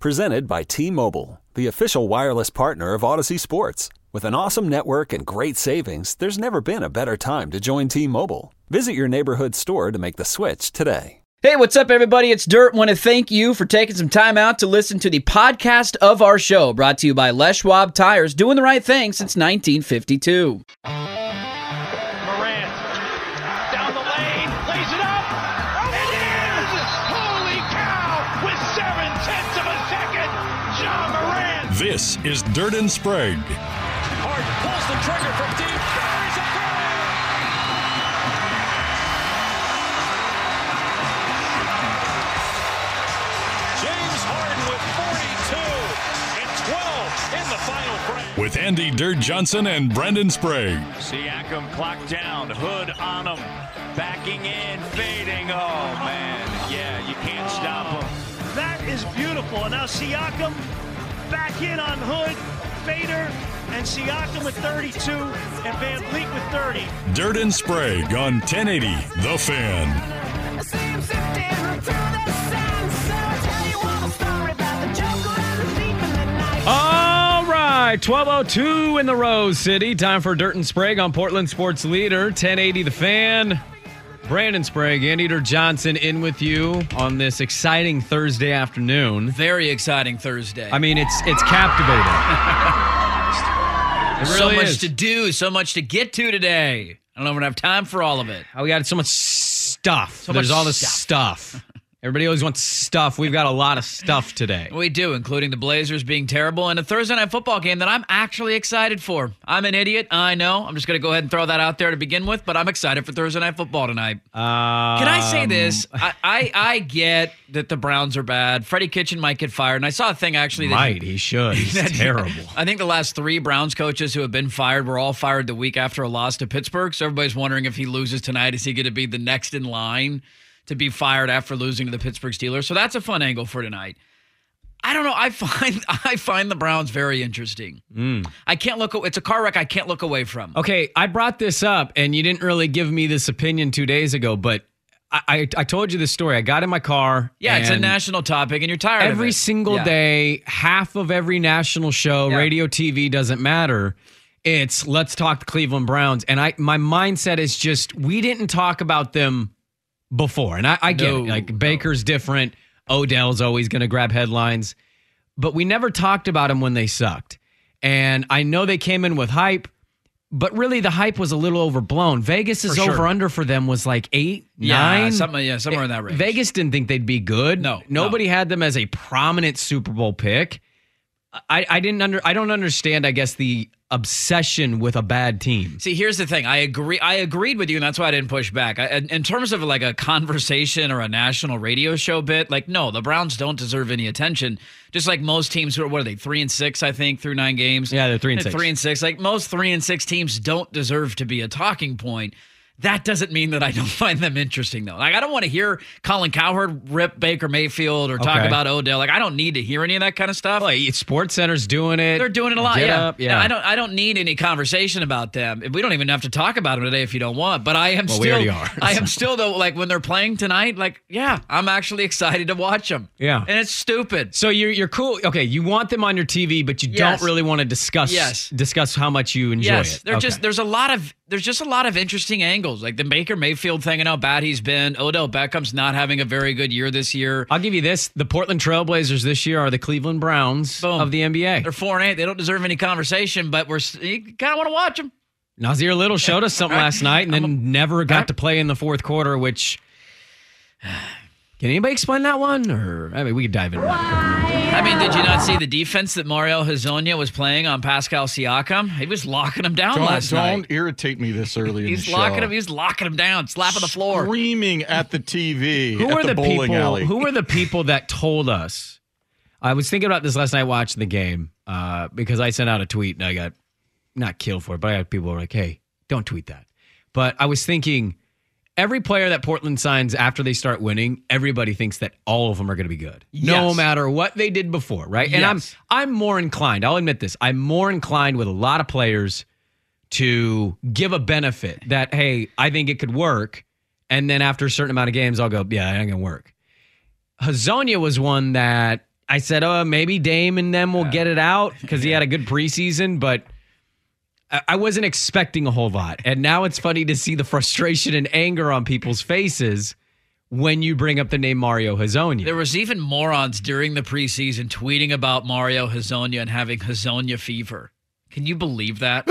Presented by T-Mobile, the official wireless partner of Odyssey Sports. With an awesome network and great savings, there's never been a better time to join T-Mobile. Visit your neighborhood store to make the switch today. Hey, what's up, everybody? It's Dirt. Want to thank you for taking some time out to listen to the podcast of our show, brought to you by Les Schwab Tires, doing the right thing since 1952. Morant, down the lane, lays it up, and in! Holy cow! With 0.7 of a second, Ja Morant! This is Dirt and Sprague. Harden pulls the trigger from deep. There's a three! James Harden with 42 and 12 in the final frame. With Andy Dirt Johnson and Brendan Sprague. Siakam clocked down, Hood on him, backing in, fading. Oh, man. Yeah, you can't stop him. That is beautiful. And now Siakam back in on Hood, Fader, and Siakam with 32, and Van Vliet with 30. Dirt and Sprague on 1080 The Fan. All right, 12:02 in the Rose City. Time for Dirt and Sprague on Portland Sports Leader, 1080 The Fan. Brandon Sprague, Andy Dirt Johnson in with you on this exciting Thursday afternoon. Very exciting Thursday. I mean, it's captivating. It really so much is. to do, so much to get to today. I don't know if we're going to have time for all of it. We got so much stuff. There's There's all this stuff. Everybody always wants stuff. We've got a lot of stuff today. We do, including the Blazers being terrible and a Thursday night football game that I'm actually excited for. I'm an idiot, I know. I'm just going to go ahead and throw that out there to begin with, but I'm excited for Thursday night football tonight. Can I say this? I get that the Browns are bad. Freddie Kitchen might get fired, and I saw a thing actually. He should. He's terrible. I think the last 3 Browns coaches who have been fired were all fired the week after a loss to Pittsburgh, so everybody's wondering if he loses tonight, is he going to be the next in line to be fired after losing to the Pittsburgh Steelers? So that's a fun angle for tonight. I don't know. I find the Browns very interesting. I can't look. It's a car wreck I can't look away from. Okay, I brought this up, and you didn't really give me this opinion 2 days ago, but I told you this story. I got in my car. Yeah, it's a national topic, and you're tired of it. Every single day, half of every national show, radio, TV, doesn't matter. It's let's talk the Cleveland Browns. And my mindset is just, we didn't talk about them before. And I get it. Like, Baker's different. Odell's always going to grab headlines. But we never talked about them when they sucked. And I know they came in with hype, but really the hype was a little overblown. Vegas's over-under for them was like 8, 9. Somewhere in that range. Vegas didn't think they'd be good. Nobody had them as a prominent Super Bowl pick. I don't understand, I guess, the obsession with a bad team. See, here's the thing. I agreed with you, and that's why I didn't push back. In terms of like a conversation or a national radio show bit, like, no, the Browns don't deserve any attention. Just like most teams who are, what are they, 3-6, I think, through 9 games? Yeah, they're 3-6. 3-6. Like, most 3-6 teams don't deserve to be a talking point. That doesn't mean that I don't find them interesting, though. Like, I don't want to hear Colin Cowherd rip Baker Mayfield or talk about Odell. Like, I don't need to hear any of that kind of stuff. Well, SportsCenter's doing it. They're doing it a lot, yeah. I don't need any conversation about them. We don't even have to talk about them today if you don't want. But I am we already are. I am still, though, like, when they're playing tonight, like, yeah, I'm actually excited to watch them. Yeah. And it's stupid. So you're cool. Okay, you want them on your TV, but you don't really want to discuss how much you enjoy it. There's just a lot of interesting angles, like the Baker Mayfield thing and how bad he's been. Odell Beckham's not having a very good year this year. I'll give you this. The Portland Trailblazers this year are the Cleveland Browns of the NBA. They're 4-8. They don't deserve any conversation, but you kind of want to watch them. Nazir Little showed us something last night and then never got to play in the fourth quarter, which... Can anybody explain that one? Or I mean, we could dive into that. I mean, did you not see the defense that Mario Hezonja was playing on Pascal Siakam? He was locking him down last night. Don't irritate me this early in the show. He's locking him down, slapping the floor. Screaming at the TV Who at are the bowling alley. Who were the people that told us? I was thinking about this last night watching the game because I sent out a tweet and I got not killed for it, but I had people who were like, hey, don't tweet that. But I was thinking... Every player that Portland signs after they start winning, everybody thinks that all of them are going to be good, no matter what they did before, right? And I'm more inclined. I'll admit this. I'm more inclined with a lot of players to give a benefit that, hey, I think it could work, and then after a certain amount of games, I'll go, yeah, it ain't going to work. Hezonja was one that I said, maybe Dame and them will get it out because he had a good preseason, but I wasn't expecting a whole lot. And now it's funny to see the frustration and anger on people's faces when you bring up the name Mario Hezonja. There was even morons during the preseason tweeting about Mario Hezonja and having Hezonja fever. Can you believe that?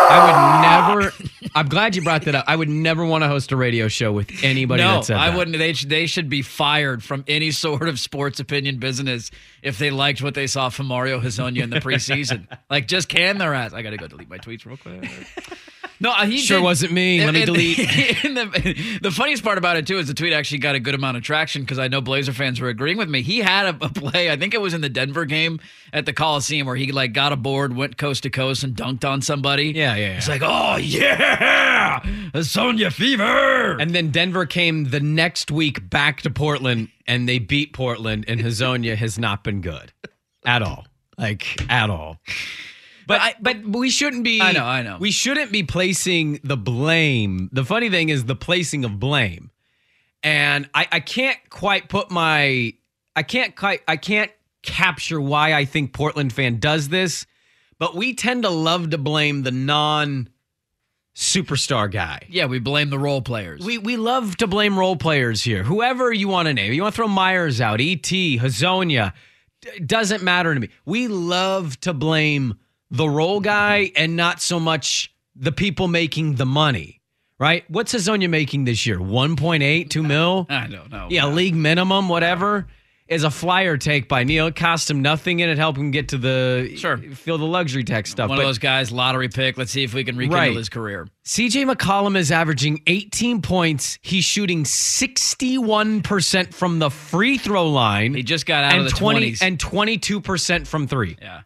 I would never. I'm glad you brought that up. I would never want to host a radio show with anybody that said that. I wouldn't. They should be fired from any sort of sports opinion business if they liked what they saw from Mario Hezonja in the preseason. Like, just can their ass. I got to go delete my tweets real quick. No, he sure did. Wasn't me. Let me delete. The funniest part about it, too, is the tweet actually got a good amount of traction because I know Blazer fans were agreeing with me. He had a play, I think it was in the Denver game at the Coliseum, where he got a board, went coast to coast, and dunked on somebody. Yeah. It's like, oh, yeah, Hezonja fever. And then Denver came the next week back to Portland, and they beat Portland, and Hezonja has not been good at all. At all. But we shouldn't be. I know. We shouldn't be placing the blame. The funny thing is the placing of blame, and I can't quite put my. I can't capture why I think Portland fan does this, but we tend to love to blame the non-superstar guy. Yeah, we blame the role players. We love to blame role players here. Whoever you want to name, you want to throw Myers out, E.T., Hezonja, doesn't matter to me. We love to blame the role guy and not so much the people making the money, right? What's Hezonja making this year? 1.8, 2 mil? I don't know. Yeah, league minimum, whatever. Is a flyer take by Neil. It cost him nothing, and it helped him get to feel the luxury tax stuff. One of those guys, lottery pick. Let's see if we can rekindle his career. CJ McCollum is averaging 18 points. He's shooting 61% from the free throw line. He just got out of the 20s. And 22% from three. Yeah.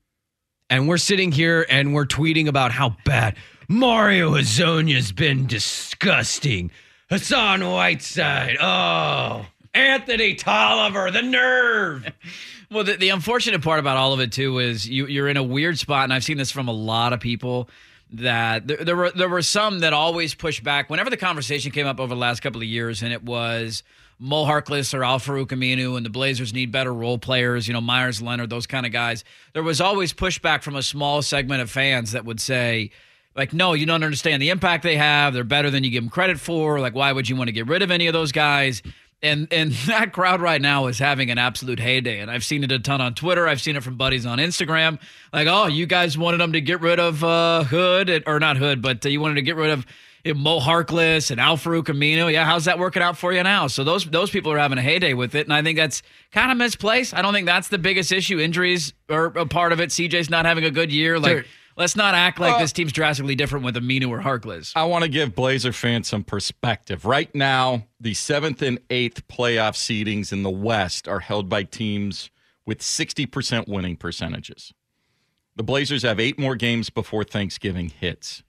And we're sitting here and we're tweeting about how bad Mario Hezonja's been disgusting. Hassan Whiteside. Oh, Anthony Tolliver, the nerve. Well, the unfortunate part about all of it, too, is you're in a weird spot, and I've seen this from a lot of people, that there were some that always push back. Whenever the conversation came up over the last couple of years, and it was Mo Harkless or Al-Farouq Aminu, and the Blazers need better role players, Myers Leonard, those kind of guys, there was always pushback from a small segment of fans that would say, no, you don't understand the impact they have. They're better than you give them credit for. Why would you want to get rid of any of those guys? And that crowd right now is having an absolute heyday. And I've seen it a ton on Twitter. I've seen it from buddies on Instagram. You guys wanted them to get rid of Hood, or not Hood, but you wanted to get rid of Mo Harkless and Al-Farouq Aminu. Yeah, how's that working out for you now? So those people are having a heyday with it, and I think that's kind of misplaced. I don't think that's the biggest issue. Injuries are a part of it. CJ's not having a good year. Let's not act like this team's drastically different with Aminu or Harkless. I want to give Blazer fans some perspective. Right now, the 7th and 8th playoff seedings in the West are held by teams with 60% winning percentages. The Blazers have 8 more games before Thanksgiving hits.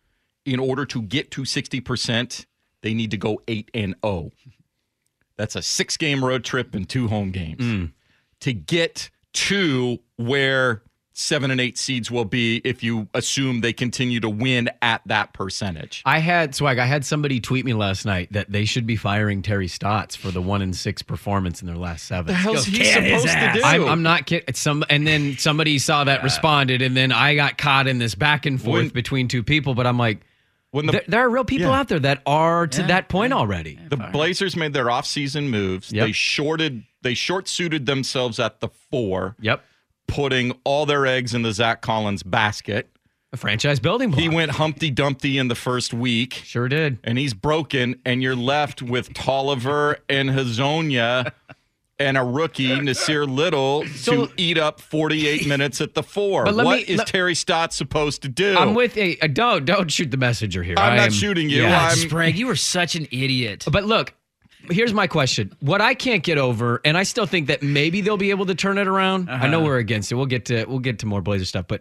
In order to get to 60%, they need to go 8-0. That's a 6-game road trip and 2 home games. To get to where 7 and 8 seeds will be if you assume they continue to win at that percentage. I had somebody tweet me last night that they should be firing Terry Stotts for the 1-6 performance in their last 7. The hell's he supposed to do? I'm not kidding. And then somebody saw that, responded, and then I got caught in this back and forth between two people. But I'm like, there are real people out there that are to that point already. The Blazers made their offseason moves. Yep. They short-suited themselves at the 4. Yep. Putting all their eggs in the Zach Collins basket. A franchise building block. He went Humpty Dumpty in the first week. Sure did. And he's broken, and you're left with Tolliver and Hezonja and a rookie, Nasir Little, to eat up 48 minutes at the 4. What is Terry Stotts supposed to do? I'm with you. Don't shoot the messenger here. I'm not shooting you. Yeah, Sprague, you were such an idiot. But look, here's my question. What I can't get over, and I still think that maybe they'll be able to turn it around. I know we're against it. We'll get to more Blazer stuff. But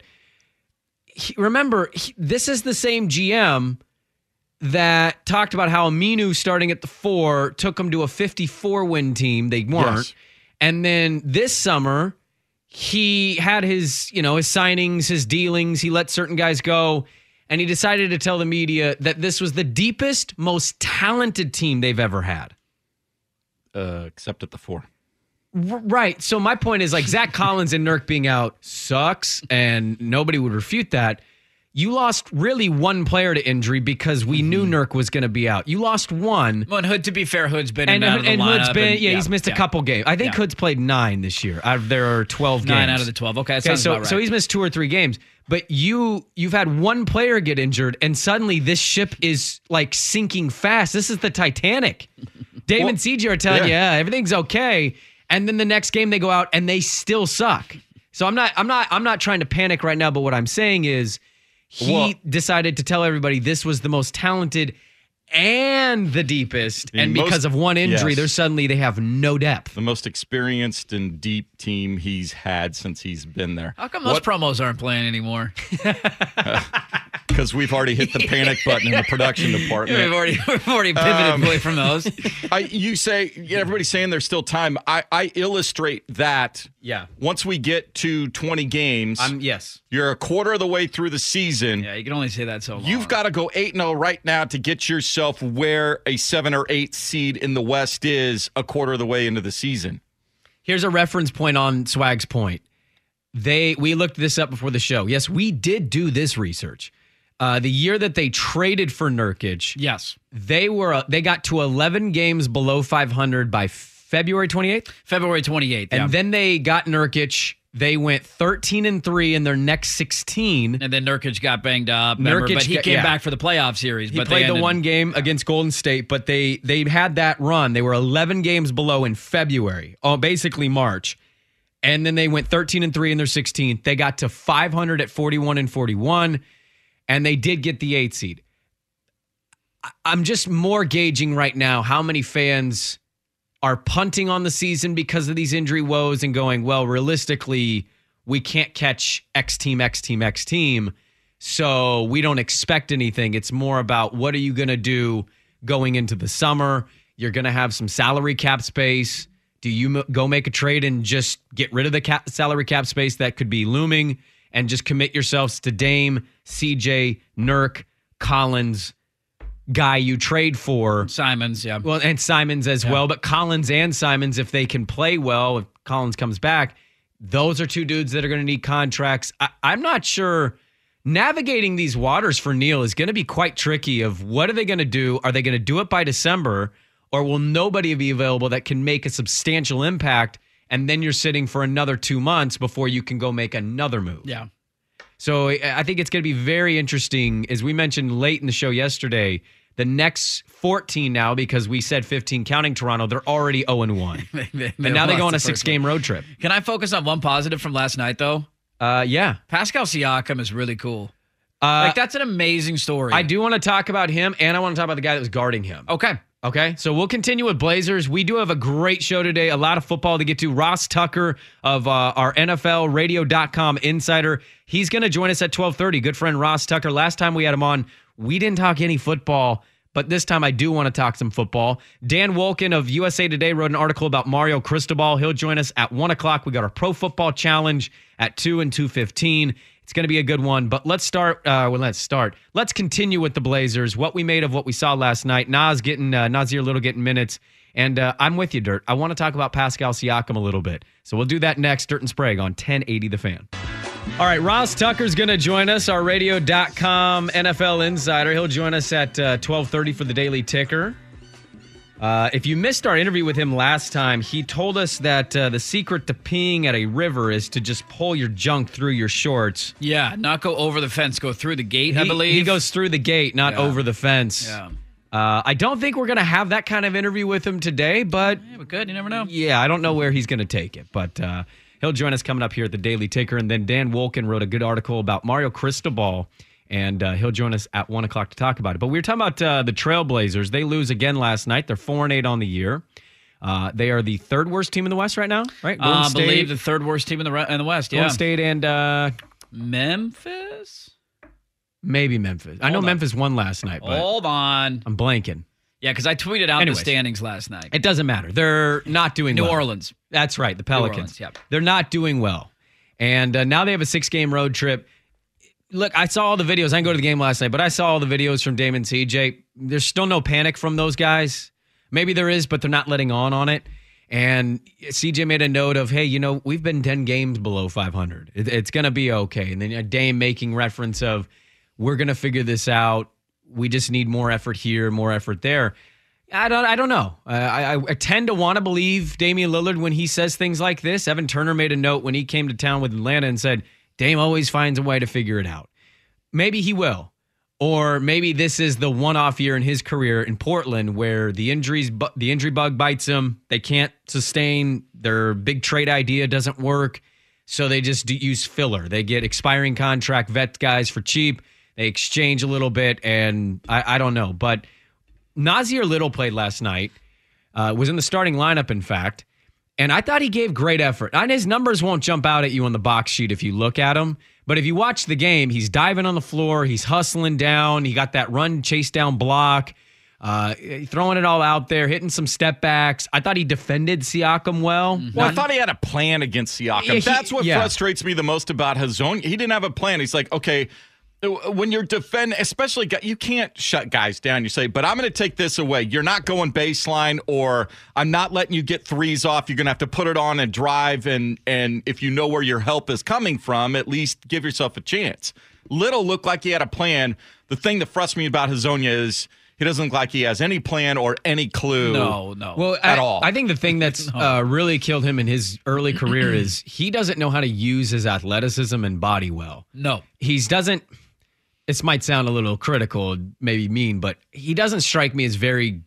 remember, this is the same GM that talked about how Aminu starting at the 4 took him to a 54-win team. They weren't. Yes. And then this summer, he had his signings, his dealings. He let certain guys go. And he decided to tell the media that this was the deepest, most talented team they've ever had. Except at the 4. Right. So my point is like Zach Collins and Nurk being out sucks, and nobody would refute that. You lost really one player to injury because we knew Nurk was going to be out. You lost one. Well, and Hood, to be fair, Hood's been in and out of the lineup. Hood's been, he's missed a couple games. I think Hood's played 9 this year. There are 12 games. 9 out of the 12. Okay, that sounds about right. So he's missed 2 or 3 games. But you've had one player get injured, and suddenly this ship is like sinking fast. This is the Titanic. Dave and CJ are telling you, everything's okay, and then the next game they go out and they still suck. So I'm not trying to panic right now. But what I'm saying is, he decided to tell everybody this was the most talented and the deepest, and because of one injury, they have no depth. The most experienced and deep team he's had since he's been there. How come those promos aren't playing anymore? Because we've already hit the panic button in the production department. We've already pivoted away from those. You say everybody's saying there's still time. I illustrate that. Yeah. Once we get to 20 games, you're a quarter of the way through the season. Yeah, you can only say that so long. You've got to go 8-0 right now to get yourself where a 7 or 8 seed in the West is a quarter of the way into the season. Here's a reference point on Swag's point. We looked this up before the show. Yes, we did do this research. The year that they traded for Nurkic, they got to 11 games below 500 by February 28th? February 28th, And then they got Nurkic. They went 13-3 in their next 16. And then Nurkic got banged up. But he came back for the playoff series. He played the one game against Golden State, but they had that run. They were 11 games below in February, basically March. And then they went 13-3 in their 16th. They got to 500 at 41-41. And they did get the 8 seed. I'm just more gauging right now how many fans are punting on the season because of these injury woes and going, well, realistically, we can't catch X team, so we don't expect anything. It's more about what are you going to do going into the summer? You're going to have some salary cap space. Do you go make a trade and just get rid of the salary cap space that could be looming and just commit yourselves to Dame, CJ, Nurk, Collins, guy you trade for. Simons, yeah. Well, and Simons as well. But Collins and Simons, if they can play well, if Collins comes back, those are 2 dudes that are going to need contracts. I'm not sure. Navigating these waters for Neil is going to be quite tricky of what are they going to do? Are they going to do it by December, or will nobody be available that can make a substantial impact, and then you're sitting for another 2 months before you can go make another move? Yeah. So I think it's going to be very interesting. As we mentioned late in the show yesterday, the next 14 now, because we said 15 counting Toronto, they're already 0-1. And now they go on a 6-game road trip. Can I focus on one positive from last night, though? Yeah. Pascal Siakam is really cool. That's an amazing story. I do want to talk about him, and I want to talk about the guy that was guarding him. Okay, so we'll continue with Blazers. We do have a great show today, a lot of football to get to. Ross Tucker of our NFLradio.com insider. He's going to join us at 12:30. Good friend Ross Tucker. Last time we had him on, we didn't talk any football, but this time I do want to talk some football. Dan Wolken of USA Today wrote an article about Mario Cristobal. He'll join us at 1 o'clock. We got our Pro Football Challenge at 2 and 2:15. It's going to be a good one, but let's start. Let's continue with the Blazers. What we made of what we saw last night. Nasir Little getting minutes, and I'm with you, Dirt. I want to talk about Pascal Siakam a little bit, so we'll do that next. Dirt and Sprague on 1080 The Fan. All right, Ross Tucker's going to join us, our Radio.com NFL insider. He'll join us at 12:30 for the Daily Ticker. If you missed our interview with him last time, he told us that the secret to peeing at a river is to just pull your junk through your shorts. Yeah, not go over the fence, go through the gate, I believe. He goes through the gate, not over the fence. Yeah. I don't think we're going to have that kind of interview with him today, but... Yeah, we could. You never know. Yeah, I don't know where he's going to take it, but he'll join us coming up here at the Daily Ticker. And then Dan Wolken wrote a good article about Mario Cristobal, and he'll join us at 1 o'clock to talk about it. But we were talking about the Trailblazers. They lose again last night. They're 4-8 on the year. They are the 3rd worst team in the West right now, right? I believe the 3rd worst team in the West, yeah. Golden State and... Memphis? Maybe Memphis. I know Memphis won last night, but... Hold on. I'm blanking. Yeah, because I tweeted out the standings last night. It doesn't matter. They're not doing well. New Orleans. That's right, the Pelicans. New Orleans, yep. They're not doing well. And now they have a 6-game road trip. Look, I saw all the videos. I didn't go to the game last night, but I saw all the videos from Dame and CJ. There's still no panic from those guys. Maybe there is, but they're not letting on it. And CJ made a note of, hey, we've been 10 games below 500. It's going to be okay. And then Dame making reference of, we're going to figure this out. We just need more effort here, more effort there. I don't know. I tend to want to believe Damian Lillard when he says things like this. Evan Turner made a note when he came to town with Atlanta and said, Dame always finds a way to figure it out. Maybe he will. Or maybe this is the one-off year in his career in Portland where the injury bug bites him. They can't sustain. Their big trade idea doesn't work. So they just use filler. They get expiring contract vet guys for cheap. They exchange a little bit, and I don't know. But Nasir Little played last night, was in the starting lineup, in fact, and I thought he gave great effort. And his numbers won't jump out at you on the box sheet if you look at him, but if you watch the game, he's diving on the floor, he's hustling down, he got that run, chase down block, throwing it all out there, hitting some step backs. I thought he defended Siakam well. Well, I thought he had a plan against Siakam. That's what frustrates me the most about Hezonja. He didn't have a plan. He's like, okay, when you're defending, especially, you can't shut guys down. You say, but I'm going to take this away. You're not going baseline, or I'm not letting you get threes off. You're going to have to put it on and drive, and if you know where your help is coming from, at least give yourself a chance. Little looked like he had a plan. The thing that frustrates me about Hezonja is he doesn't look like he has any plan or any clue at all. I think the thing that's really killed him in his early career is he doesn't know how to use his athleticism and body well. No. This might sound a little critical, maybe mean, but he doesn't strike me as very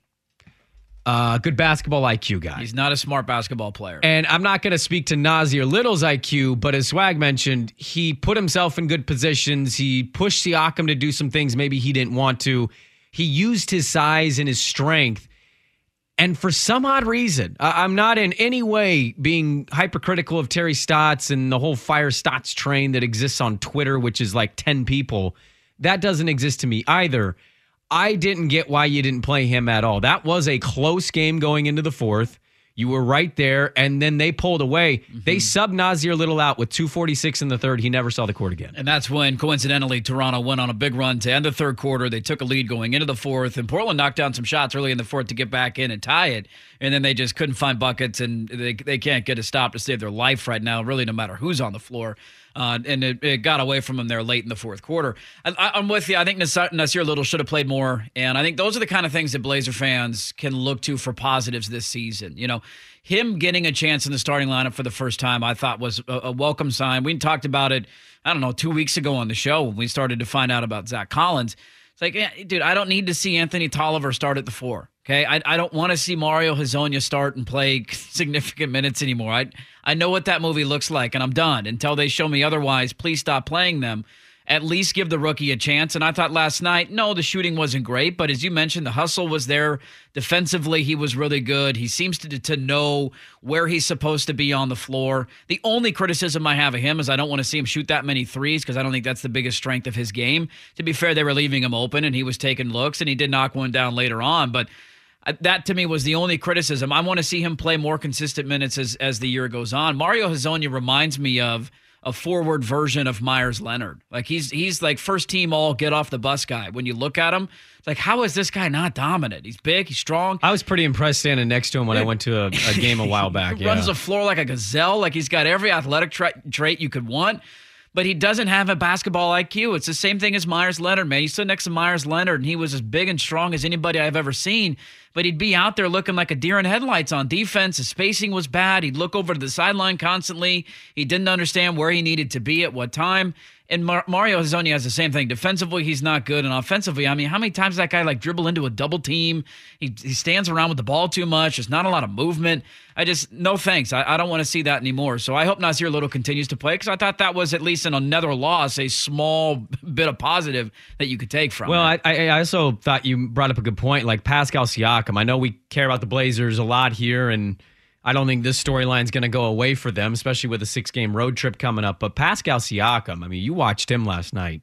good basketball IQ guy. He's not a smart basketball player. And I'm not going to speak to Nasir Little's IQ, but as Swag mentioned, he put himself in good positions. He pushed Siakam to do some things maybe he didn't want to. He used his size and his strength. And for some odd reason, I'm not in any way being hypercritical of Terry Stotts and the whole Fire Stotts train that exists on Twitter, which is like 10 people. That doesn't exist to me either. I didn't get why you didn't play him at all. That was a close game going into the fourth. You were right there, and then they pulled away. Mm-hmm. They subbed Nasir Little out with 2:46 in the third. He never saw the court again. And that's when, coincidentally, Toronto went on a big run to end the third quarter. They took a lead going into the fourth, and Portland knocked down some shots early in the fourth to get back in and tie it. And then they just couldn't find buckets, and they can't get a stop to save their life right now, really, no matter who's on the floor. And it got away from them there late in the fourth quarter. I'm with you. I think Nasir Little should have played more, and I think those are the kind of things that Blazer fans can look to for positives this season. You know, him getting a chance in the starting lineup for the first time, I thought was a welcome sign. We talked about it, 2 weeks ago on the show when we started to find out about Zach Collins. It's like, yeah, dude, I don't need to see Anthony Tolliver start at the 4. Okay, I don't want to see Mario Hezonja start and play significant minutes anymore. I know what that movie looks like, and I'm done. Until they show me otherwise, please stop playing them. At least give the rookie a chance. And I thought last night, no, the shooting wasn't great, but as you mentioned, the hustle was there. Defensively, he was really good. He seems to know where he's supposed to be on the floor. The only criticism I have of him is I don't want to see him shoot that many threes because I don't think that's the biggest strength of his game. To be fair, they were leaving him open, and he was taking looks, and he did knock one down later on, but that to me was the only criticism. I want to see him play more consistent minutes as the year goes on. Mario Hezonja reminds me of a forward version of Myers Leonard. Like he's like first team all get off the bus guy. When you look at him, it's like, how is this guy not dominant? He's big, he's strong. I was pretty impressed standing next to him when I went to a game a while back. He runs the floor like a gazelle. Like he's got every athletic trait you could want. But he doesn't have a basketball IQ. It's the same thing as Myers Leonard, man. You stood next to Myers Leonard, and he was as big and strong as anybody I've ever seen. But he'd be out there looking like a deer in headlights on defense. His spacing was bad. He'd look over to the sideline constantly. He didn't understand where he needed to be at what time. And Mario Hezonja has the same thing. Defensively, he's not good. And offensively, I mean, how many times does that guy dribble into a double team? He stands around with the ball too much. There's not a lot of movement. No thanks. I don't want to see that anymore. So I hope Nasir Little continues to play because I thought that was at least in another loss, a small bit of positive that you could take from it. I also thought you brought up a good point, like Pascal Siakam. I know we care about the Blazers a lot here, and I don't think this storyline is going to go away for them, especially with a 6-game road trip coming up. But Pascal Siakam, I mean, you watched him last night.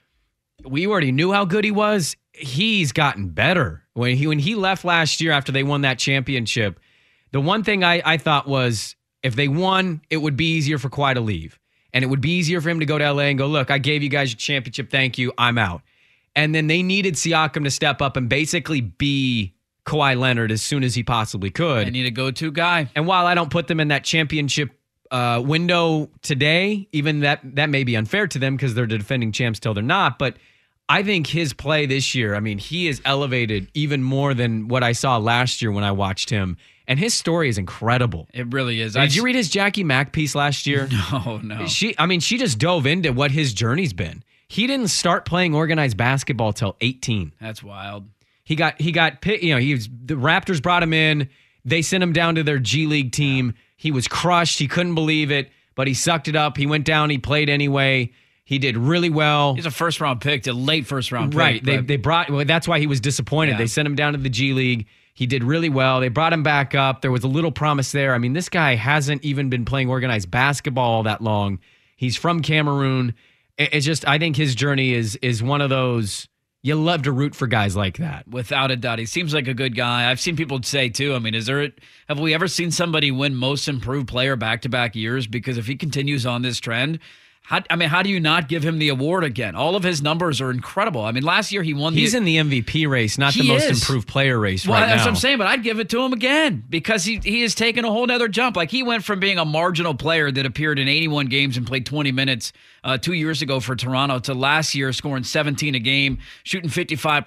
We already knew how good he was. He's gotten better. When he left last year after they won that championship, the one thing I thought was if they won, it would be easier for Kawhi to leave. And it would be easier for him to go to LA and go, look, I gave you guys your championship. Thank you. I'm out. And then they needed Siakam to step up and basically be Kawhi Leonard as soon as he possibly could. They need a go-to guy. And while I don't put them in that championship window today, even that may be unfair to them because they're the defending champs till they're not, but I think his play this year, I mean, he is elevated even more than what I saw last year when I watched him. And his story is incredible. It really is. Did you read his Jackie Mack piece last year? No. She just dove into what his journey's been. He didn't start playing organized basketball till 18. That's wild. He got picked, the Raptors brought him in. They sent him down to their G League team. He was crushed. He couldn't believe it, but he sucked it up. He went down. He played anyway. He did really well. He's a first-round pick, a late first-round pick. Right. They brought. Well, that's why he was disappointed. Yeah. They sent him down to the G League. He did really well. They brought him back up. There was a little promise there. I mean, this guy hasn't even been playing organized basketball all that long. He's from Cameroon. It's just, I think his journey is one of those, you love to root for guys like that. Without a doubt. He seems like a good guy. I've seen people say, too, I mean, have we ever seen somebody win most improved player back-to-back years? Because if he continues on this trend, how do you not give him the award again? All of his numbers are incredible. I mean, last year he won He's in the MVP race, not the most improved player race right now. That's what I'm saying, but I'd give it to him again because he has taken a whole nother jump. Like, he went from being a marginal player that appeared in 81 games and played 20 minutes 2 years ago for Toronto to last year scoring 17 a game, shooting 55%,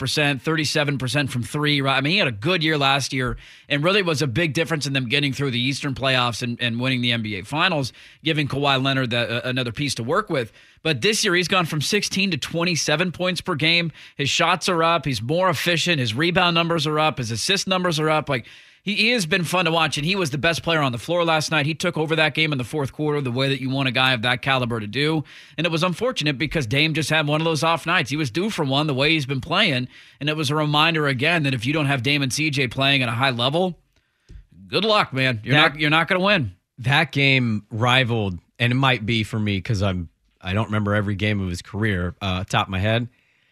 37% from three. Right? I mean, he had a good year last year and really was a big difference in them getting through the Eastern playoffs and winning the NBA Finals, giving Kawhi Leonard another piece to work with. But this year, he's gone from 16 to 27 points per game. His shots are up. He's more efficient. His rebound numbers are up. His assist numbers are up. Like, he has been fun to watch, and he was the best player on the floor last night. He took over that game in the fourth quarter the way that you want a guy of that caliber to do. And it was unfortunate because Dame just had one of those off nights. He was due for one the way he's been playing. And it was a reminder again that if you don't have Dame and CJ playing at a high level, good luck, man. You're not going to win. That game rivaled, and it might be for me because I don't remember every game of his career top of my head.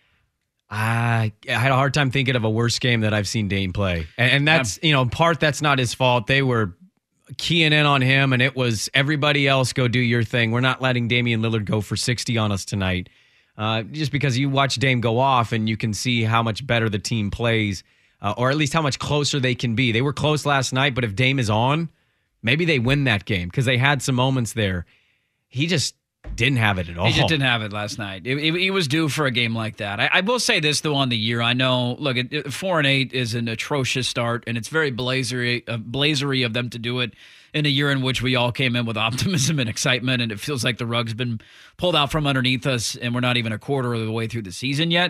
I had a hard time thinking of a worse game that I've seen Dame play. And that's, in part, that's not his fault. They were keying in on him, and it was everybody else go do your thing. We're not letting Damian Lillard go for 60 on us tonight. Just because you watch Dame go off and you can see how much better the team plays, or at least how much closer they can be. They were close last night, but if Dame is on, maybe they win that game because they had some moments there. He just didn't have it at all. He just didn't have it last night. He was due for a game like that. I will say this, though, on the year. I know, look, 4-8 is an atrocious start, and it's very blazery of them to do it in a year in which we all came in with optimism and excitement, and it feels like the rug's been pulled out from underneath us, and we're not even a quarter of the way through the season yet.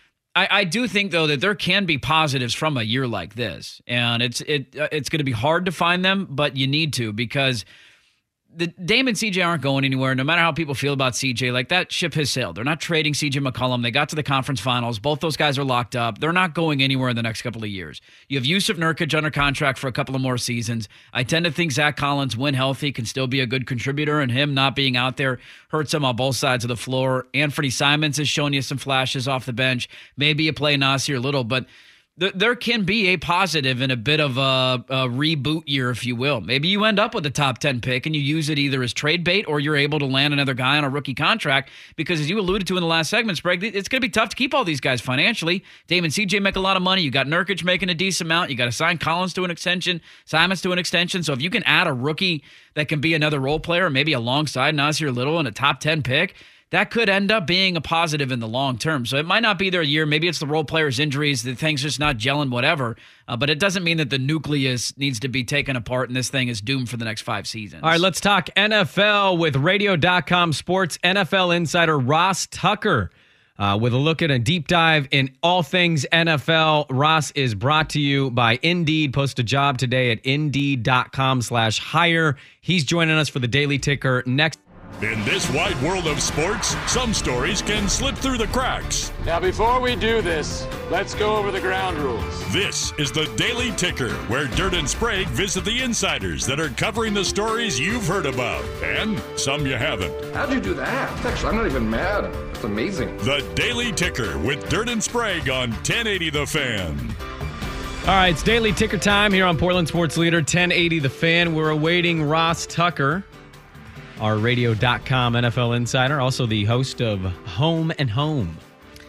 I do think, though, that there can be positives from a year like this, and it's going to be hard to find them, but you need to because the Dame and CJ aren't going anywhere. No matter how people feel about CJ, like that ship has sailed. They're not trading CJ McCollum. They got to the conference finals. Both those guys are locked up. They're not going anywhere in the next couple of years. You have Yusuf Nurkic under contract for a couple of more seasons. I tend to think Zach Collins, when healthy, can still be a good contributor, and him not being out there hurts him on both sides of the floor. Anthony Simons has shown you some flashes off the bench. Maybe you play Nasir Little, but there can be a positive in a bit of a reboot year, if you will. Maybe you end up with a top 10 pick and you use it either as trade bait or you're able to land another guy on a rookie contract because, as you alluded to in the last segment, Sprague, it's going to be tough to keep all these guys financially. Dame and CJ make a lot of money. You got Nurkic making a decent amount. You got to sign Collins to an extension, Simons to an extension. So if you can add a rookie that can be another role player, maybe alongside Nasir Little and a top 10 pick, that could end up being a positive in the long term. So it might not be their year. Maybe it's the role players' injuries, the thing's just not gelling, whatever. But it doesn't mean that the nucleus needs to be taken apart and this thing is doomed for the next 5 seasons. All right, let's talk NFL with Radio.com Sports NFL insider Ross Tucker. With a look at a deep dive in all things NFL. Ross is brought to you by Indeed. Post a job today at Indeed.com/hire. He's joining us for the Daily Ticker next. In this wide world of sports, some stories can slip through the cracks. Now, before we do this, let's go over the ground rules. This is the Daily Ticker, where Dirt and Sprague visit the insiders that are covering the stories you've heard about, and some you haven't. How'd you do that? Actually, I'm not even mad. It's amazing. The Daily Ticker with Dirt and Sprague on 1080 The Fan. All right, it's Daily Ticker time here on Portland Sports Leader 1080 The Fan. We're awaiting Ross Tucker, our Radio.com NFL insider, also the host of Home and Home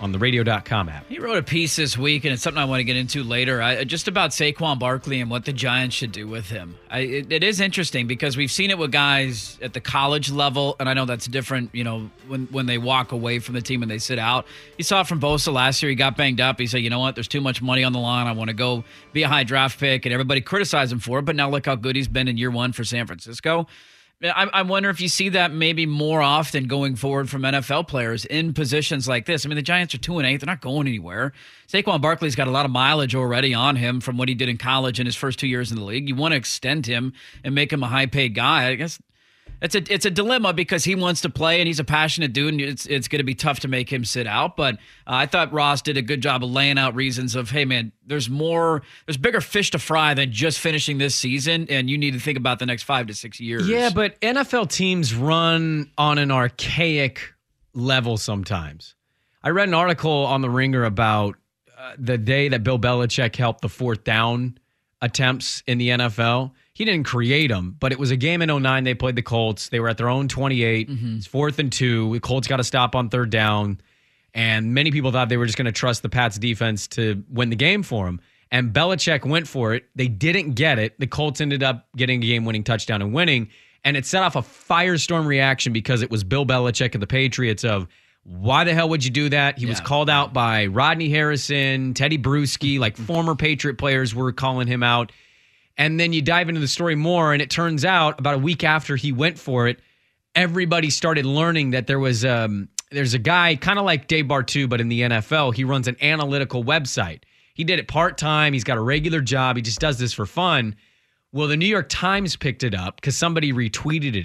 on the radio.com app. He wrote a piece this week, and it's something I want to get into later, just about Saquon Barkley and what the Giants should do with him. It is interesting because we've seen it with guys at the college level, and I know that's different, when they walk away from the team and they sit out. You saw it from Bosa last year. He got banged up. He said, you know what, there's too much money on the line. I want to go be a high draft pick, and everybody criticized him for it, but now look how good he's been in year one for San Francisco. I wonder if you see that maybe more often going forward from NFL players in positions like this. I mean, the Giants are 2-8. They're not going anywhere. Saquon Barkley's got a lot of mileage already on him from what he did in college in his first 2 years in the league. You want to extend him and make him a high-paid guy. I guess it's a dilemma because he wants to play and he's a passionate dude, and it's going to be tough to make him sit out. But I thought Ross did a good job of laying out reasons of, hey, man, there's bigger fish to fry than just finishing this season, and you need to think about the next 5 to 6 years. Yeah, but NFL teams run on an archaic level sometimes. I read an article on The Ringer about the day that Bill Belichick helped the fourth down attempts in the NFL. He didn't create them, but it was a game in 2009. They played the Colts. They were at their own 28. It's 4th and 2. The Colts got to stop on third down. And many people thought they were just going to trust the Pats defense to win the game for them. And Belichick went for it. They didn't get it. The Colts ended up getting a game-winning touchdown and winning. And it set off a firestorm reaction because it was Bill Belichick and the Patriots of, why the hell would you do that? He was called out by Rodney Harrison, Teddy Bruschi, like former Patriot players were calling him out. And then you dive into the story more, and it turns out about a week after he went for it, everybody started learning that there's a guy kind of like Dave Bartu, but in the NFL. He runs an analytical website. He did it part-time. He's got a regular job. He just does this for fun. Well, the New York Times picked it up because somebody retweeted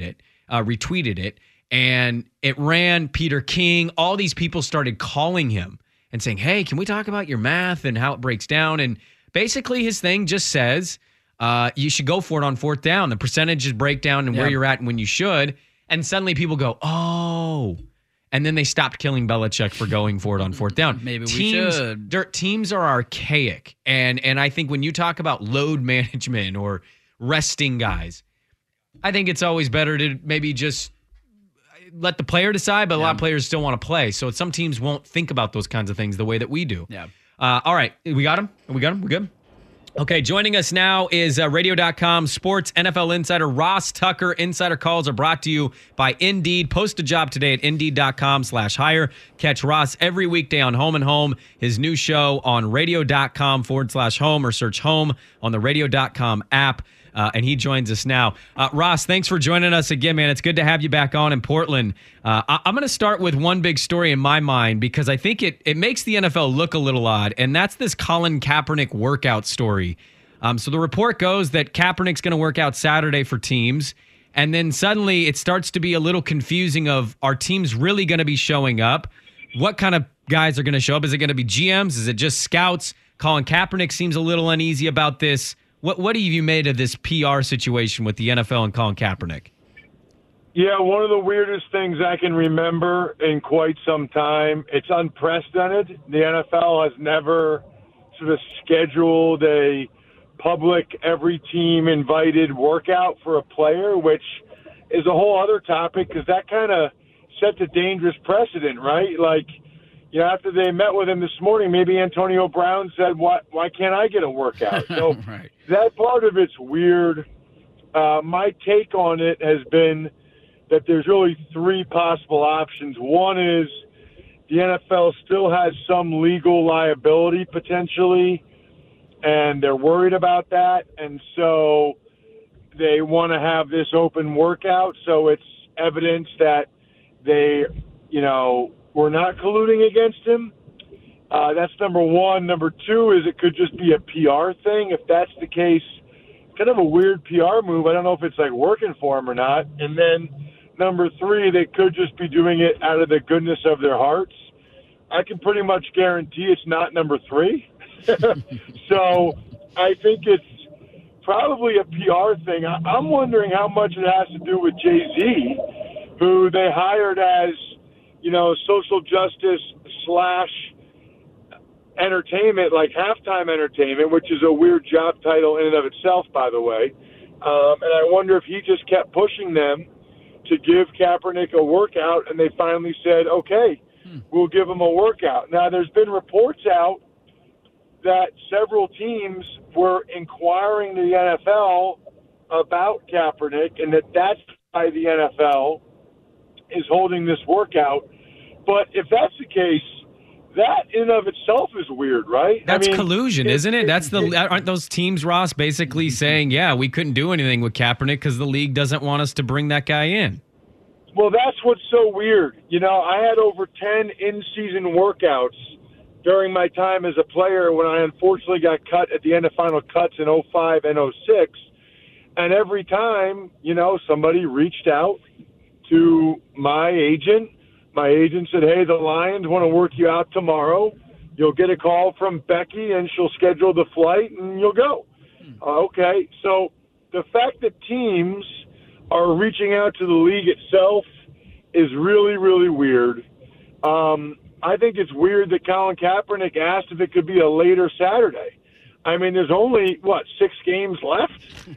it, and it ran Peter King. All these people started calling him and saying, hey, can we talk about your math and how it breaks down? And basically his thing just says, you should go for it on fourth down. The percentages break down and where you're at and when you should. And suddenly people go, oh. And then they stopped killing Belichick for going for it on fourth down. Maybe we should. Teams are archaic. And I think when you talk about load management or resting guys, I think it's always better to maybe just let the player decide, but a lot of players still want to play. So some teams won't think about those kinds of things the way that we do. Yeah. All right. We got him? We good? Okay, joining us now is Radio.com sports NFL insider Ross Tucker. Insider calls are brought to you by Indeed. Post a job today at Indeed.com/hire. Catch Ross every weekday on Home and Home, his new show on Radio.com/home, or search home on the Radio.com app. And he joins us now. Ross, thanks for joining us again, man. It's good to have you back on in Portland. I'm going to start with one big story in my mind because I think it makes the NFL look a little odd, and that's this Colin Kaepernick workout story. So the report goes that Kaepernick's going to work out Saturday for teams, and then suddenly it starts to be a little confusing of, are teams really going to be showing up? What kind of guys are going to show up? Is it going to be GMs? Is it just scouts? Colin Kaepernick seems a little uneasy about this. What have you made of this PR situation with the NFL and Colin Kaepernick? Yeah, one of the weirdest things I can remember in quite some time. It's unprecedented. The NFL has never sort of scheduled a public, every team invited workout for a player, which is a whole other topic because that kind of sets a dangerous precedent, right? Like, you know, after they met with him this morning, maybe Antonio Brown said, why can't I get a workout? So right. That part of it's weird. My take on it has been that there's really three possible options. One is the NFL still has some legal liability potentially, and they're worried about that. And so they want to have this open workout so it's evidence that they, were not colluding against him. That's number one. Number two is it could just be a PR thing. If that's the case, kind of a weird PR move. I don't know if it's like working for him or not. And then number three, they could just be doing it out of the goodness of their hearts. I can pretty much guarantee it's not number three. So I think it's probably a PR thing. I'm wondering how much it has to do with Jay-Z, who they hired as, social justice / entertainment, like halftime entertainment, which is a weird job title in and of itself, by the way. And I wonder if he just kept pushing them to give Kaepernick a workout, and they finally said, okay. we'll give him a workout. Now, there's been reports out that several teams were inquiring the NFL about Kaepernick, and that's why the NFL is holding this workout. But if that's the case, that in and of itself is weird, right? That's collusion, isn't it? Aren't those teams, Ross, basically saying, yeah, we couldn't do anything with Kaepernick because the league doesn't want us to bring that guy in? Well, that's what's so weird. You know, I had over 10 in-season workouts during my time as a player when I unfortunately got cut at the end of final cuts in 05 and 06. And every time, you know, somebody reached out to my agent. My agent said, hey, the Lions want to work you out tomorrow. You'll get a call from Becky, and she'll schedule the flight, and you'll go. Okay, so the fact that teams are reaching out to the league itself is really, really weird. I think it's weird that Colin Kaepernick asked if it could be a later Saturday. I mean, there's only, 6 games left?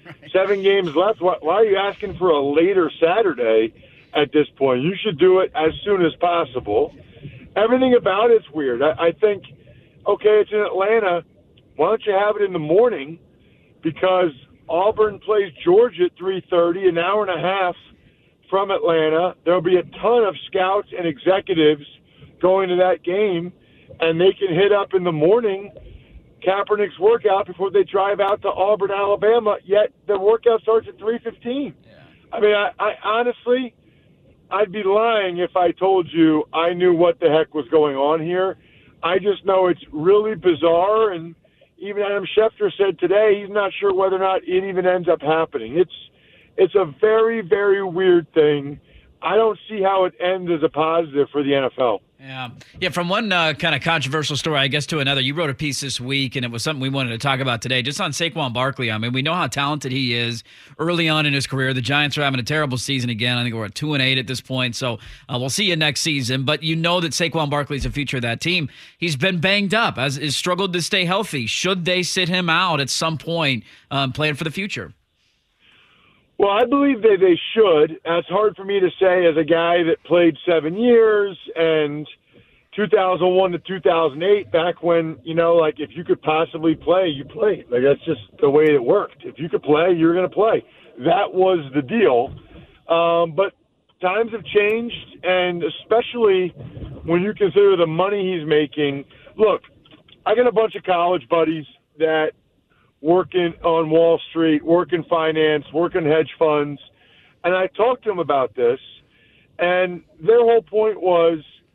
7 games left? Why are you asking for a later Saturday at this point? You should do it as soon as possible. Everything about it's weird. I think, okay, it's in Atlanta. Why don't you have it in the morning? Because Auburn plays Georgia at 3:30, an hour and a half from Atlanta. There'll be a ton of scouts and executives going to that game, and they can hit up in the morning Kaepernick's workout before they drive out to Auburn, Alabama, yet the workout starts at 3:15. Yeah. I mean, I honestly, I'd be lying if I told you I knew what the heck was going on here. I just know it's really bizarre, and even Adam Schefter said today he's not sure whether or not it even ends up happening. It's a very, very weird thing. I don't see how it ends as a positive for the NFL. Yeah. From one kind of controversial story, I guess, to another. You wrote a piece this week, and it was something we wanted to talk about today, just on Saquon Barkley. I mean, we know how talented he is early on in his career. The Giants are having a terrible season again. I think we're at 2-8 at this point, so we'll see you next season. But you know that Saquon Barkley is a future of that team. He's been banged up, has struggled to stay healthy. Should they sit him out at some point, playing for the future? Well, I believe they should. It's hard for me to say as a guy that played 7 years and 2001 to 2008, back when, you know, like if you could possibly play, you played. Like that's just the way it worked. If you could play, you're going to play. That was the deal. But times have changed, and especially when you consider the money he's making. Look, I got a bunch of college buddies that working on Wall Street, work in finance, work in hedge funds. And I talked to them about this, and their whole point was,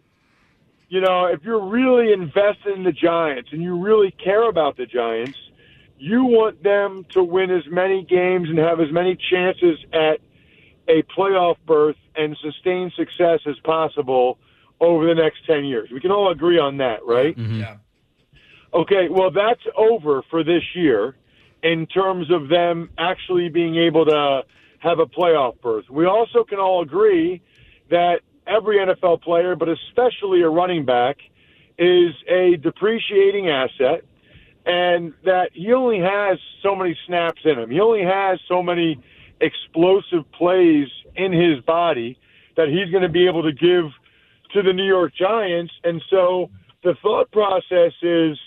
you know, if you're really invested in the Giants and you really care about the Giants, you want them to win as many games and have as many chances at a playoff berth and sustain success as possible over the next 10 years. We can all agree on that, right? Mm-hmm. Yeah. Okay, well, that's over for this year in terms of them actually being able to have a playoff berth. We also can all agree that every NFL player, but especially a running back, is a depreciating asset, and that he only has so many snaps in him. He only has so many explosive plays in his body that he's going to be able to give to the New York Giants. And so the thought process is,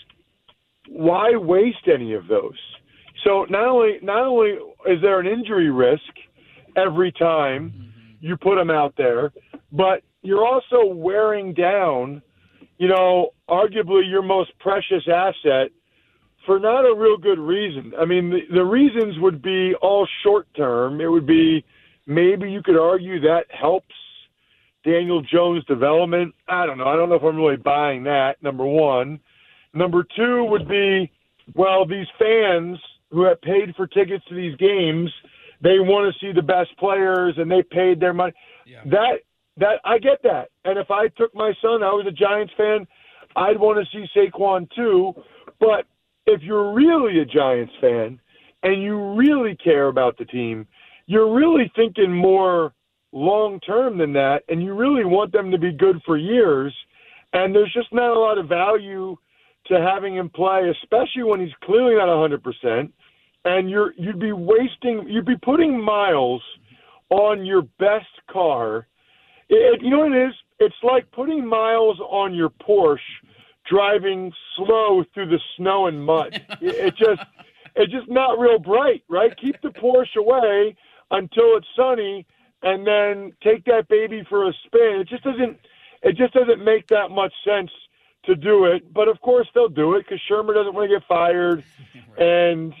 why waste any of those? So not only is there an injury risk every time you put them out there, but you're also wearing down, you know, arguably your most precious asset for not a real good reason. I mean, the reasons would be all short-term. It would be maybe you could argue that helps Daniel Jones' development. I don't know. I don't know if I'm really buying that, number one. Number two would be, well, these fans who have paid for tickets to these games, they want to see the best players and they paid their money. Yeah. That I get that. And if I took my son, I was a Giants fan, I'd want to see Saquon too. But if you're really a Giants fan and you really care about the team, you're really thinking more long-term than that, and you really want them to be good for years. And there's just not a lot of value to having him play, especially when he's clearly not 100%. And you'd be putting miles on your best car. You know what it is? it's like putting miles on your Porsche, driving slow through the snow and mud. It's just not real bright, right? Keep the Porsche away until it's sunny, and then take that baby for a spin. It just doesn't make that much sense to do it. But of course they'll do it because Shermer doesn't want to get fired, and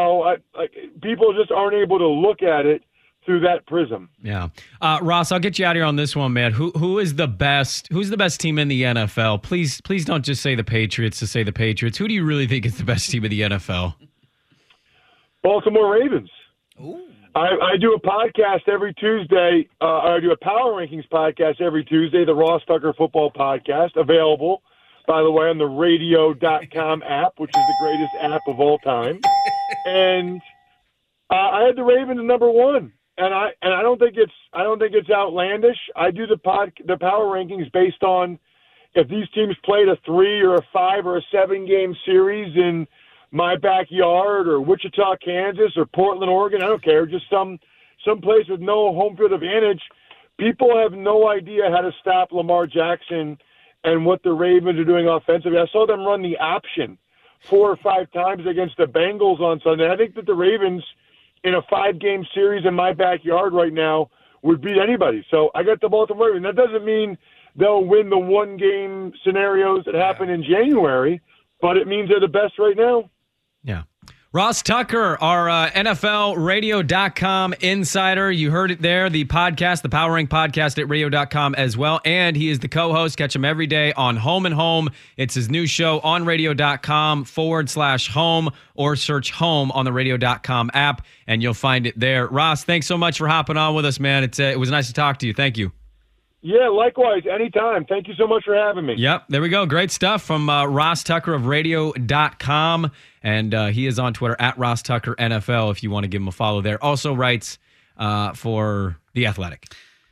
people just aren't able to look at it through that prism. Yeah. Ross, I'll get you out of here on this one, man. Who's the best team in the NFL? Please don't just say the Patriots to say the Patriots. Who do you really think is the best team in the NFL? Baltimore Ravens. Ooh. I do a podcast every Tuesday. I do a Power Rankings podcast every Tuesday, the Ross Tucker Football Podcast, available, by the way, on the radio.com app, which is the greatest app of all time. And I had the Ravens number one. And I don't think it's outlandish. I do the power rankings based on if these teams played a 3 or a 5 or a 7 game series in my backyard or Wichita, Kansas or Portland, Oregon. I don't care. Just some place with no home field advantage. People have no idea how to stop Lamar Jackson and what the Ravens are doing offensively. I saw them run the option 4 or 5 times against the Bengals on Sunday. I think that the Ravens, in a 5-game series in my backyard right now, would beat anybody. So I got the Baltimore Ravens. That doesn't mean they'll win the 1-game scenarios that happen in January, but it means they're the best right now. Yeah. Ross Tucker, our NFLradio.com insider. You heard it there, the podcast, the Power Rank podcast at radio.com as well. And he is the co-host. Catch him every day on Home and Home. It's his new show on radio.com/home, or search home on the radio.com app and you'll find it there. Ross, thanks so much for hopping on with us, man. It was nice to talk to you. Thank you. Yeah, likewise. Anytime. Thank you so much for having me. Yep, there we go. Great stuff from Ross Tucker of radio.com. And he is on Twitter at Ross Tucker NFL if you want to give him a follow there. Also writes for The Athletic.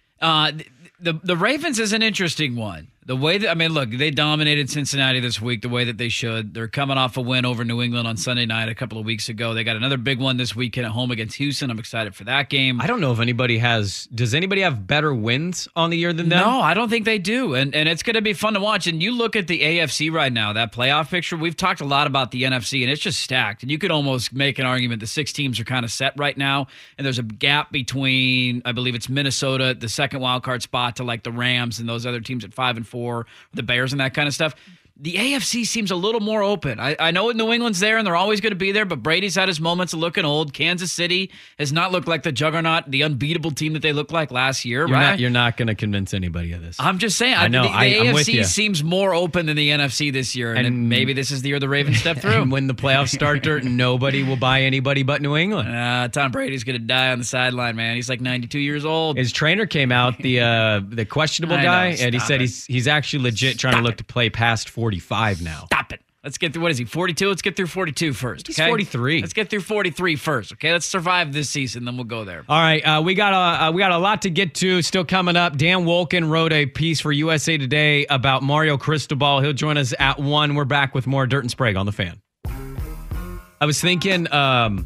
The Ravens is an interesting one. The way that, look, they dominated Cincinnati this week the way that they should. They're coming off a win over New England on Sunday night a couple of weeks ago. They got another big one this weekend at home against Houston. I'm excited for that game. I don't know if does anybody have better wins on the year than them? No, I don't think they do. And it's going to be fun to watch. And you look at the AFC right now, that playoff picture, we've talked a lot about the NFC, and it's just stacked. And you could almost make an argument the 6 teams are kind of set right now. And there's a gap between, I believe it's Minnesota, the second wild card spot, to like the Rams and those other teams at 5 and 4, the Bears and that kind of stuff. The AFC seems a little more open. I know New England's there, and they're always going to be there, but Brady's had his moments of looking old. Kansas City has not looked like the juggernaut, the unbeatable team that they looked like last year, right? You're not going to convince anybody of this. I'm just saying. I know. The I'm with you. AFC seems more open than the NFC this year, and maybe this is the year the Ravens step through. And when the playoffs start, nobody will buy anybody but New England. Tom Brady's going to die on the sideline, man. He's like 92 years old. His trainer came out, the questionable guy, and he said he's actually legit trying to look to play past 45 now. Stop it. Let's get through, what is he, 42? Let's get through 42 first, okay? He's 43. Let's get through 43 first, okay? Let's survive this season, then we'll go there. All right, we got a lot to get to still coming up. Dan Wolken wrote a piece for USA Today about Mario Cristobal. He'll join us at 1. We're back with more Dirt and Sprague on The Fan. I was thinking about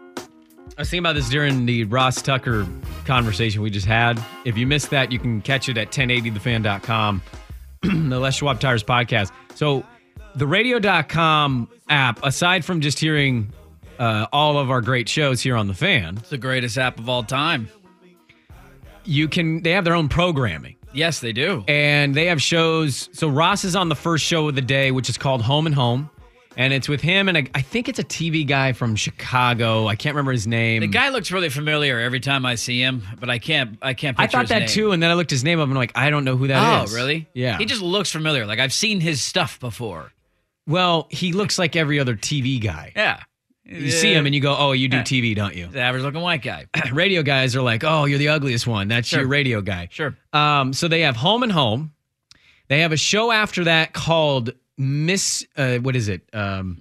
this during the Ross Tucker conversation we just had. If you missed that, you can catch it at 1080thefan.com, the Les Schwab Tires podcast. So the radio.com app, aside from just hearing all of our great shows here on The Fan. It's the greatest app of all time. They have their own programming. Yes, they do. And they have shows. So Ross is on the first show of the day, which is called Home and Home. And it's with him, and I think it's a TV guy from Chicago. I can't remember his name. The guy looks really familiar every time I see him, but I can't picture his name. I thought that too, and then I looked his name up, and I'm like, I don't know who that is. Oh, really? Yeah. He just looks familiar. Like, I've seen his stuff before. Well, he looks like every other TV guy. Yeah. You see him, and you go, oh, you do TV, don't you? The average-looking white guy. Radio guys are like, oh, you're the ugliest one. That's your radio guy. Sure. So they have Home and Home. They have a show after that called what is it?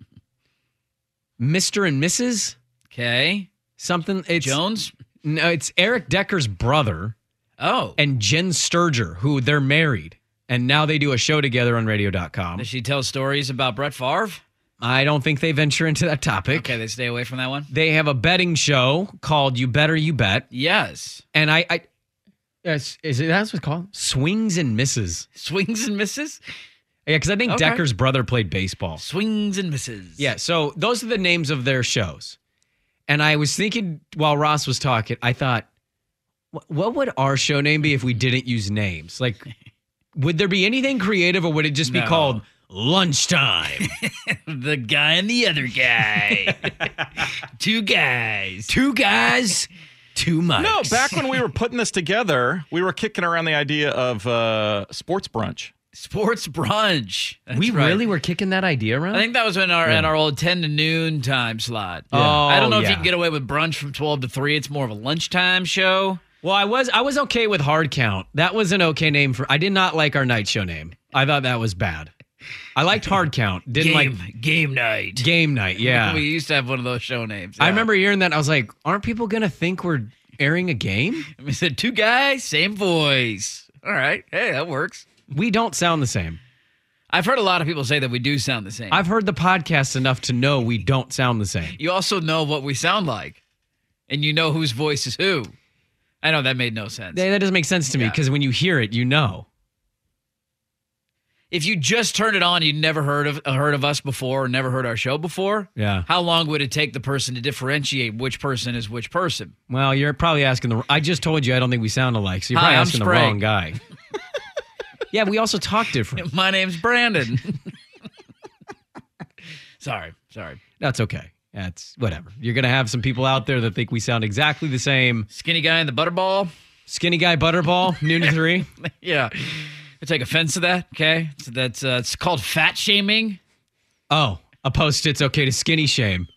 Mr. and Mrs. Okay. Something. It's Jones? No, it's Eric Decker's brother. Oh. And Jen Sturger, who they're married. And now they do a show together on radio.com. Does she tell stories about Brett Favre? I don't think they venture into that topic. Okay, they stay away from that one? They have a betting show called You Better You Bet. Yes. And I Yes, that's what it's called? Swings and misses. Swings and misses? Yeah, because I think Okay. Decker's brother played baseball. Swings and misses. Yeah, so those are the names of their shows. And I was thinking while Ross was talking, I thought, what would our show name be if we didn't use names? Like, would there be anything creative, or would it just be No. called Lunchtime? The guy and the other guy. Two guys. Two guys, two mics. No, back when we were putting this together, we were kicking around the idea of sports brunch. Sports brunch. That's we right. really were kicking that idea around? I think that was in our old 10 to noon time slot. Oh, I don't know if yeah. you can get away with brunch from 12 to 3. It's more of a lunchtime show. Well, I was okay with Hard Count. That was an okay name for. I did not like our night show name. I thought that was bad. I liked Hard Count. Didn't like game night. Game Night. Yeah, We used to have one of those show names. I yeah. remember hearing that. I was like, aren't people gonna think we're airing a game? We said two guys, same voice. All right. Hey, that works. We don't sound the same. I've heard a lot of people say that we do sound the same. I've heard the podcast enough to know we don't sound the same. You also know what we sound like, and you know whose voice is who. I know that made no sense. That doesn't make sense to me because when you hear it, you know. If you just turned it on, you'd never heard of us before, or never heard our show before. Yeah. How long would it take the person to differentiate which person is which person? Well, you're probably asking I just told you I don't think we sound alike, so you're Hi, probably I'm asking the Sprague. wrong guy. Yeah, we also talk different. My name's Brandon. Sorry. That's okay. That's whatever. You're gonna have some people out there that think we sound exactly the same. Skinny guy in the butterball. Skinny guy butterball, noon to 3. Yeah. I take offense to that. Okay. So that's it's called fat shaming. Oh, opposed to it's okay to skinny shame.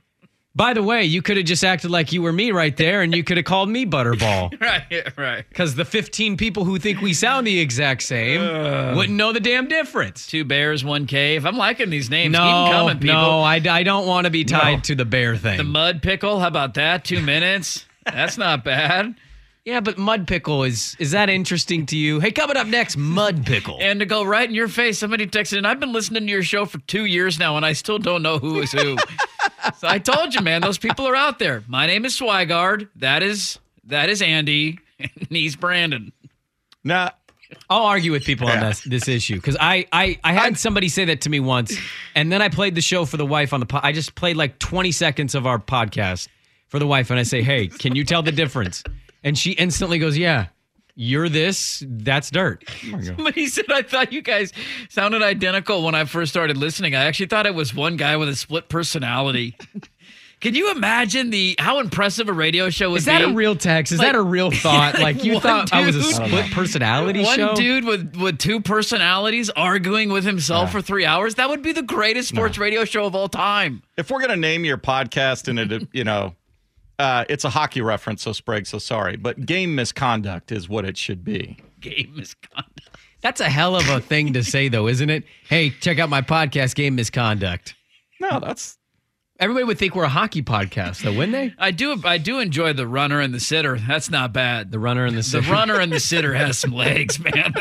By the way, you could have just acted like you were me right there, and you could have called me Butterball. Right. Because the 15 people who think we sound the exact same wouldn't know the damn difference. 2 bears, 1 cave. I'm liking these names. Keep them coming, people. No, I don't want to be tied to the bear thing. The mud pickle. How about that? 2 minutes. That's not bad. Yeah, but Mud Pickle, is that interesting to you? Hey, coming up next, Mud Pickle. And to go right in your face, somebody texted in, I've been listening to your show for 2 years now, and I still don't know who is who. So I told you, man, those people are out there. My name is Swigard. That is Andy. And he's Brandon. Now, I'll argue with people on this issue because I had somebody say that to me once, and then I played the show for the wife on the I just played like 20 seconds of our podcast for the wife, and I say, hey, can you tell the difference? And she instantly goes, yeah, you're this, that's dirt. Somebody said, I thought you guys sounded identical when I first started listening. I actually thought it was one guy with a split personality. Can you imagine how impressive a radio show would be? Is that a real text? Is that a real thought? Like you thought I was a split personality show? One dude with 2 personalities arguing with himself for 3 hours? That would be the greatest sports radio show of all time. if we're going to name your podcast and it, it's a hockey reference, so Sprague, so sorry, but game misconduct is what it should be. Game misconduct. That's a hell of a thing to say, though, isn't it? Hey, check out my podcast, Game Misconduct. No, that's... Everybody would think we're a hockey podcast, though, wouldn't they? I do enjoy the runner and the sitter. That's not bad. The runner and the sitter. The runner and the sitter has some legs, man.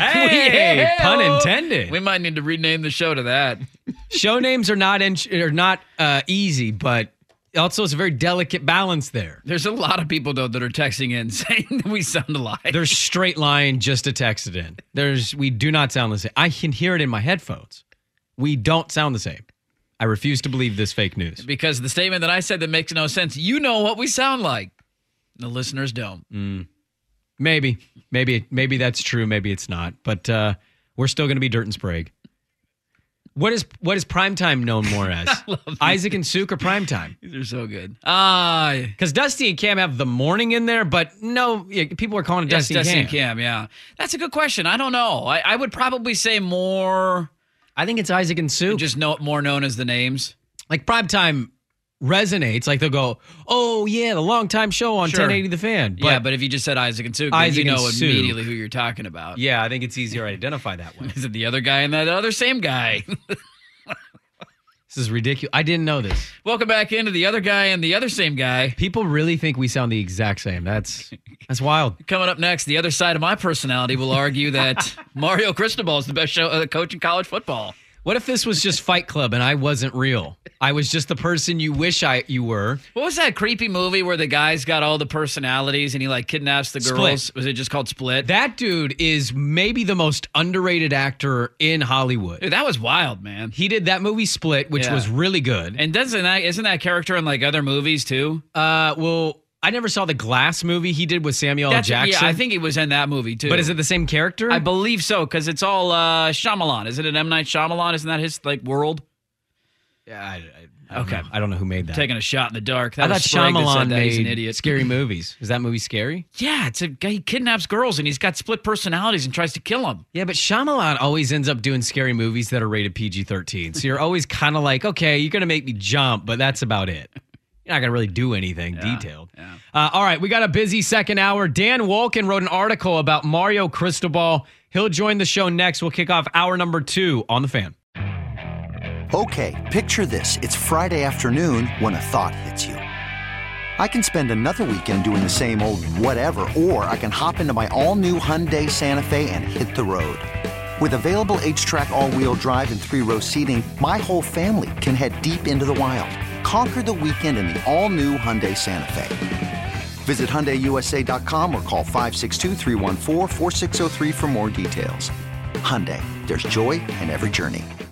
Hey, pun intended. We might need to rename the show to that. Show names are not easy, but also it's a very delicate balance there. There's a lot of people, though, that are texting in saying that we sound alike. There's straight line just to text it in. We do not sound the same. I can hear it in my headphones. We don't sound the same. I refuse to believe this fake news. Because the statement that I said that makes no sense, you know what we sound like. The listeners don't. Maybe that's true. Maybe it's not. But we're still going to be Dirt and Sprague. What is primetime known more as? Isaac and Suk or primetime? These are so good. Because Dusty and Cam have the morning in there, but no, people are calling it Dusty and Cam. Yeah. That's a good question. I don't know. I would probably say more. I think it's Isaac and Suk. Just more known as the names. Like primetime resonates. Like they'll go, oh yeah, the longtime show on 1080 The Fan. But if you just said Isaac and Suk, then you know immediately who you're talking about. Yeah, I think it's easier to identify that way. Is it the other guy and that other same guy? This is ridiculous. I didn't know this. Welcome back into the other guy and the other same guy. People really think we sound the exact same. That's wild. Coming up next, the other side of my personality will argue that Mario Cristobal is the best coach in college football. What if this was just Fight Club and I wasn't real? I was just the person you wish you were. What was that creepy movie where the guy's got all the personalities and he like kidnaps the girls? Split. Was it just called Split? That dude is maybe the most underrated actor in Hollywood. Dude, that was wild, man. He did that movie Split, which was really good. And isn't that character in like other movies too? Well, I never saw the Glass movie he did with Samuel L. Jackson. Yeah, I think he was in that movie too. But is it the same character? I believe so, because it's all Shyamalan. Is it an M. Night Shyamalan? Isn't that his like world? Yeah, I don't know who made that. Taking a shot in the dark. I thought Shyamalan made he's an idiot. scary movies. Is that movie scary? Yeah, it's a guy, he kidnaps girls and he's got split personalities and tries to kill them. Yeah, but Shyamalan always ends up doing scary movies that are rated PG-13. So you're always kind of like, okay, you're going to make me jump, but that's about it. You're not going to really do anything detailed. Yeah. All right, we got a busy second hour. Dan Wolken wrote an article about Mario Cristobal. He'll join the show next. We'll kick off hour number 2 on The Fan. Okay, picture this. It's Friday afternoon when a thought hits you. I can spend another weekend doing the same old whatever, or I can hop into my all-new Hyundai Santa Fe and hit the road. With available H-Track all-wheel drive and 3-row seating, my whole family can head deep into the wild. Conquer the weekend in the all-new Hyundai Santa Fe. Visit HyundaiUSA.com or call 562-314-4603 for more details. Hyundai, there's joy in every journey.